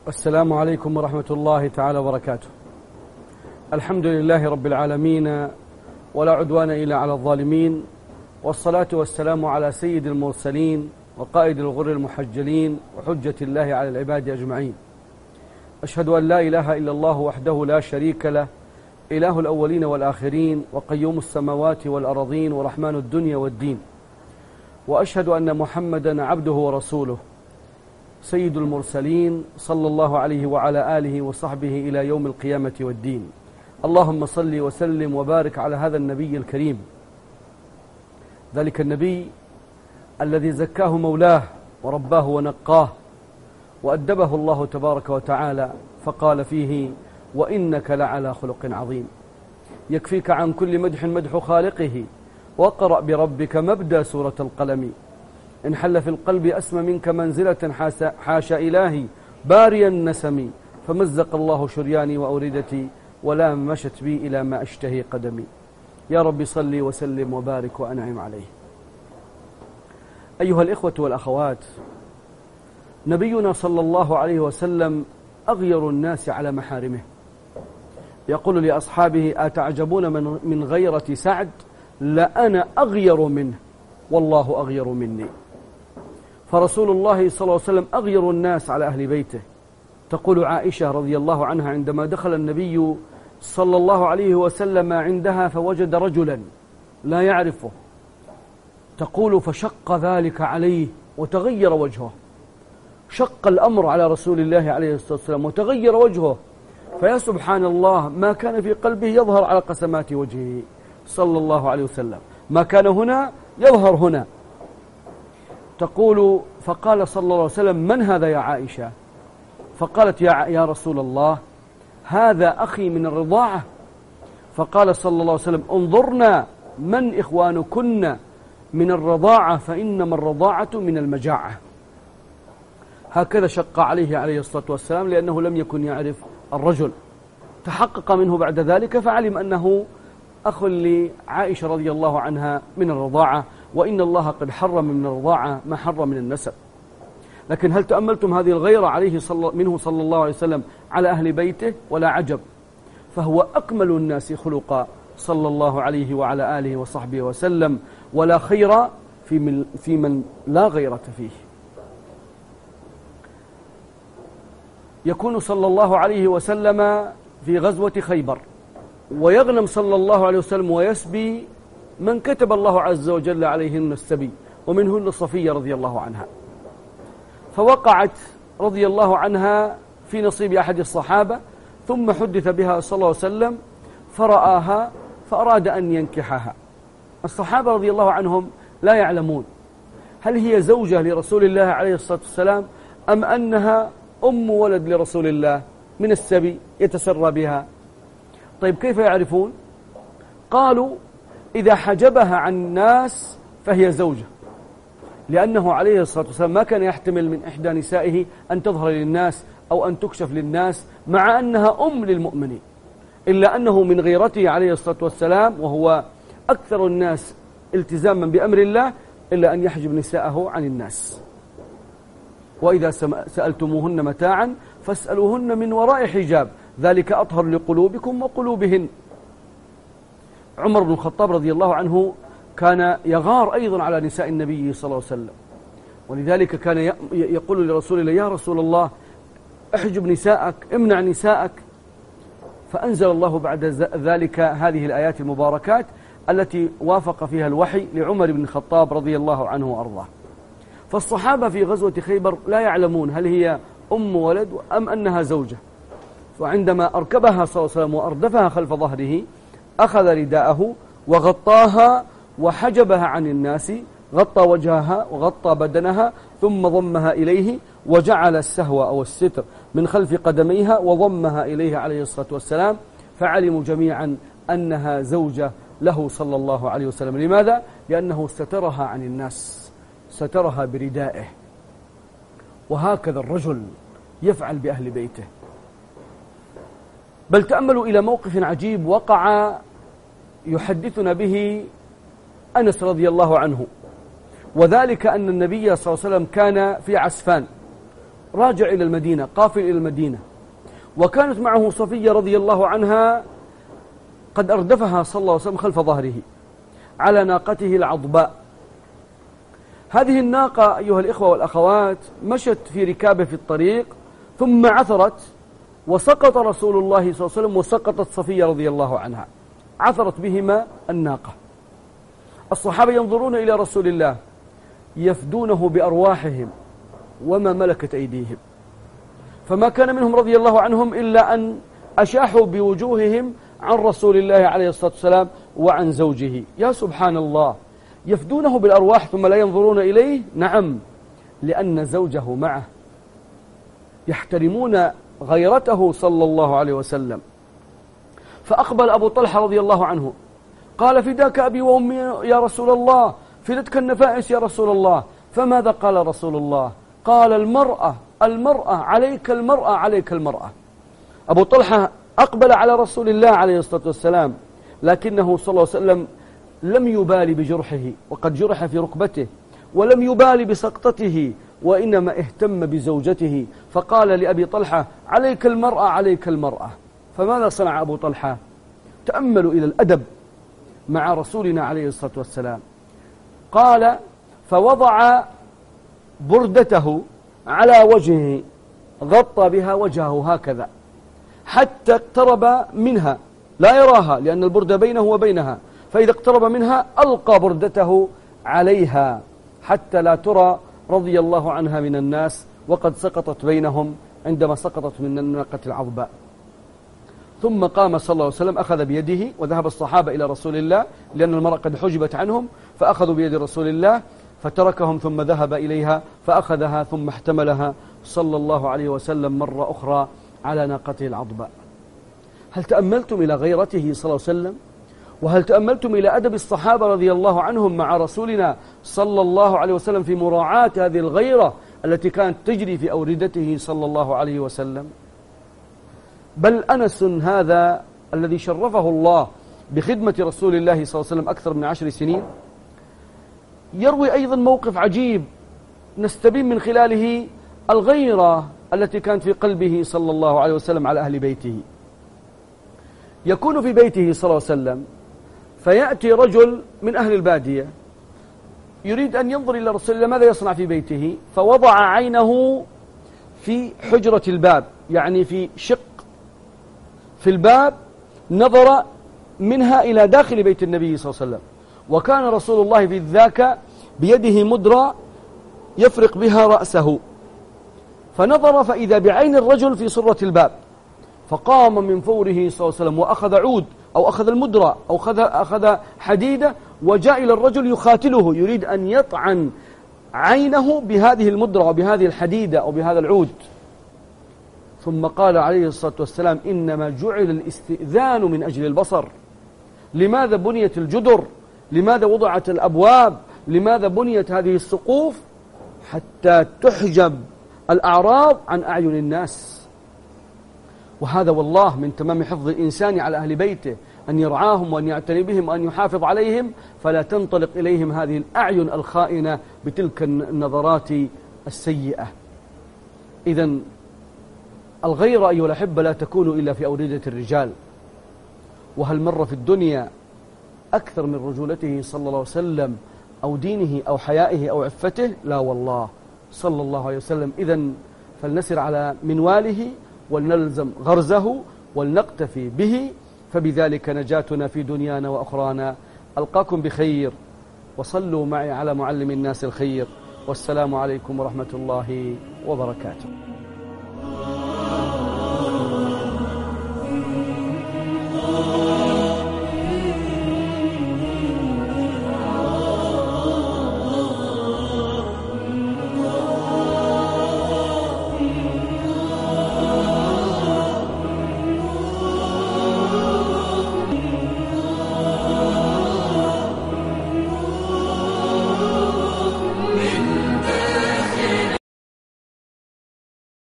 السلام عليكم ورحمة الله تعالى وبركاته. الحمد لله رب العالمين، ولا عدوان إلا على الظالمين، والصلاة والسلام على سيد المرسلين وقائد الغر المحجلين وحجة الله على العباد أجمعين. أشهد أن لا إله إلا الله وحده لا شريك له، إله الأولين والآخرين وقيوم السماوات والأرضين ورحمن الدنيا والدين. وأشهد أن محمدا عبده ورسوله سيد المرسلين صلى الله عليه وعلى آله وصحبه إلى يوم القيامة والدين. اللهم صل وسلم وبارك على هذا النبي الكريم، ذلك النبي الذي زكاه مولاه ورباه ونقاه وأدبه الله تبارك وتعالى، فقال فيه: وإنك لعلى خلق عظيم. يكفيك عن كل مدح مدح خالقه، وقرأ بربك مبدأ سورة القلم. إن حل في القلب أسمى منك منزلة، حاشا إلهي باري النسم. فمزق الله شرياني وأوردتي، ولا مشت بي إلى ما أشتهي قدمي. يا رب صل وسلم وبارك وأنعم عليه. أيها الإخوة والأخوات، نبينا صلى الله عليه وسلم أغير الناس على محارمه. يقول لأصحابه: أتعجبون من غيرة سعد؟ لأنا أغير منه والله أغير مني. فرسول الله صلى الله عليه وسلم أغير الناس على أهل بيته. تقول عائشة رضي الله عنها: عندما دخل النبي صلى الله عليه وسلم عندها فوجد رجلا لا يعرفه، تقول: فشق ذلك عليه وتغير وجهه. شق الأمر على رسول الله عليه الصلاة والسلام وتغير وجهه، فيا سبحان الله، ما كان في قلبه يظهر على قسمات وجهه صلى الله عليه وسلم، ما كان هنا يظهر هنا. تقول: فقال صلى الله عليه وسلم: من هذا يا عائشة؟ فقالت: يا رسول الله، هذا أخي من الرضاعة. فقال صلى الله عليه وسلم: انظرنا من إخوانكن من الرضاعة، فإنما الرضاعة من المجاعة. هكذا شق عليه الصلاة والسلام، لأنه لم يكن يعرف الرجل. تحقق منه بعد ذلك فعلم أنه أخ لعائشة رضي الله عنها من الرضاعة، وإن الله قد حرم من الرضاعة ما حرم من النسب. لكن هل تأملتم هذه الغيرة منه صلى الله عليه وسلم على أهل بيته؟ ولا عجب، فهو أكمل الناس خلقا صلى الله عليه وعلى آله وصحبه وسلم، ولا خير في من لا غيرة فيه. يكون صلى الله عليه وسلم في غزوة خيبر، ويغنم صلى الله عليه وسلم ويسبي من كتب الله عز وجل عليهن السبي، ومنهن صفية رضي الله عنها. فوقعت رضي الله عنها في نصيب أحد الصحابة، ثم حدث بها صلى الله عليه وسلم فرآها فأراد أن ينكحها. الصحابة رضي الله عنهم لا يعلمون هل هي زوجة لرسول الله عليه الصلاة والسلام، أم أنها أم ولد لرسول الله من السبي يتسرى بها. طيب كيف يعرفون؟ قالوا: إذا حجبها عن الناس فهي زوجة، لأنه عليه الصلاة والسلام ما كان يحتمل من إحدى نسائه أن تظهر للناس أو أن تكشف للناس، مع أنها أم للمؤمنين، إلا أنه من غيرته عليه الصلاة والسلام، وهو أكثر الناس التزاما بأمر الله، إلا أن يحجب نساءه عن الناس. وإذا سألتموهن متاعا فاسألوهن من وراء حجاب، ذلك أطهر لقلوبكم وقلوبهن. عمر بن الخطاب رضي الله عنه كان يغار أيضا على نساء النبي صلى الله عليه وسلم، ولذلك كان يقول لرسول الله: يا رسول الله، احجب نساءك، امنع نساءك. فأنزل الله بعد ذلك هذه الآيات المباركات التي وافق فيها الوحي لعمر بن الخطاب رضي الله عنه وأرضاه. فالصحابة في غزوة خيبر لا يعلمون هل هي أم ولد أم أنها زوجة. وعندما أركبها صلى الله عليه وسلم وأردفها خلف ظهره، أخذ رداءه وغطاها وحجبها عن الناس، غطى وجهها وغطى بدنها، ثم ضمها إليه وجعل السهو أو الستر من خلف قدميها وضمها إليه عليه الصلاة والسلام، فعلموا جميعا أنها زوجة له صلى الله عليه وسلم. لماذا؟ لأنه سترها عن الناس، سترها بردائه. وهكذا الرجل يفعل بأهل بيته. بل تأملوا إلى موقف عجيب وقع يحدثنا به أنس رضي الله عنه، وذلك أن النبي صلى الله عليه وسلم كان في عسفان، راجع إلى المدينة، قافل إلى المدينة، وكانت معه صفية رضي الله عنها قد أردفها صلى الله عليه وسلم خلف ظهره على ناقته العضباء. هذه الناقة أيها الإخوة والأخوات مشت في ركابه في الطريق، ثم عثرت وسقط رسول الله صلى الله عليه وسلم وسقطت صفية رضي الله عنها، عثرت بهما الناقة. الصحابة ينظرون إلى رسول الله يفدونه بأرواحهم وما ملكت أيديهم، فما كان منهم رضي الله عنهم إلا أن أشاحوا بوجوههم عن رسول الله عليه الصلاة والسلام وعن زوجه. يا سبحان الله، يفدونه بالأرواح ثم لا ينظرون إليه؟ نعم، لأن زوجه معه، يحترمون غيرته صلى الله عليه وسلم. فأقبل أبو طلحة رضي الله عنه قال: فداك أبي وأمي يا رسول الله، فدتك النفائس يا رسول الله. فماذا قال رسول الله؟ قال: المرأة المرأة عليك، المرأة عليك، المرأة. أبو طلحة أقبل على رسول الله عليه الصلاة والسلام، لكنه صلى الله عليه وسلم لم يبالي بجرحه، وقد جرح في ركبته، ولم يبالي بسقطته، وإنما اهتم بزوجته، فقال لأبي طلحة: عليك المرأة، عليك المرأة. فماذا صنع أبو طلحة؟ تأملوا إلى الأدب مع رسولنا عليه الصلاة والسلام. قال: فوضع بردته على وجهه، غطى بها وجهه هكذا حتى اقترب منها، لا يراها لأن البردة بينه وبينها، فإذا اقترب منها ألقى بردته عليها حتى لا ترى رضي الله عنها من الناس، وقد سقطت بينهم عندما سقطت من الناقة العضباء. ثم قام صلى الله عليه وسلم أخذ بيده، وذهب الصحابة إلى رسول الله لأن المرأة قد حجبت عنهم، فأخذوا بيد رسول الله فتركهم، ثم ذهب إليها فأخذها ثم احتملها صلى الله عليه وسلم مرة أخرى على ناقته العضباء. هل تأملتم إلى غيرته صلى الله عليه وسلم؟ وهل تأملتم إلى أدب الصحابة رضي الله عنهم مع رسولنا صلى الله عليه وسلم في مراعاة هذه الغيرة التي كانت تجري في أوردته صلى الله عليه وسلم؟ بل أنس هذا الذي شرفه الله بخدمة رسول الله صلى الله عليه وسلم أكثر من 10 سنين يروي أيضا موقف عجيب نستبين من خلاله الغيرة التي كانت في قلبه صلى الله عليه وسلم على أهل بيته. يكون في بيته صلى الله عليه وسلم فيأتي رجل من أهل البادية يريد أن ينظر إلى رسول الله ماذا يصنع في بيته، فوضع عينه في حجرة الباب، يعني في شق في الباب، نظر منها إلى داخل بيت النبي صلى الله عليه وسلم، وكان رسول الله في ذاك بيده مدرة يفرق بها رأسه، فنظر فإذا بعين الرجل في صرة الباب، فقام من فوره صلى الله عليه وسلم وأخذ عود أو أخذ المدرة أو أخذ حديدة وجاء إلى الرجل يخاتله، يريد أن يطعن عينه بهذه المدرة وبهذه الحديدة أو بهذا العود. ثم قال عليه الصلاة والسلام: إنما جعل الاستئذان من أجل البصر. لماذا بنيت الجدر؟ لماذا وضعت الأبواب؟ لماذا بنيت هذه السقوف؟ حتى تحجب الأعراض عن أعين الناس. وهذا والله من تمام حفظ الإنسان على أهل بيته، أن يرعاهم وأن يعتني بهم وأن يحافظ عليهم، فلا تنطلق إليهم هذه الأعين الخائنة بتلك النظرات السيئة. إذن الغيرة أيها الأحبة لا تكون إلا في أوردة الرجال. وهل مر في الدنيا أكثر من رجولته صلى الله عليه وسلم أو دينه أو حيائه أو عفته؟ لا والله صلى الله عليه وسلم. إذن فلنسر على منواله ولنلزم غرزه ولنقتفي به، فبذلك نجاتنا في دنيانا وأخرانا. ألقاكم بخير، وصلوا معي على معلم الناس الخير، والسلام عليكم ورحمة الله وبركاته.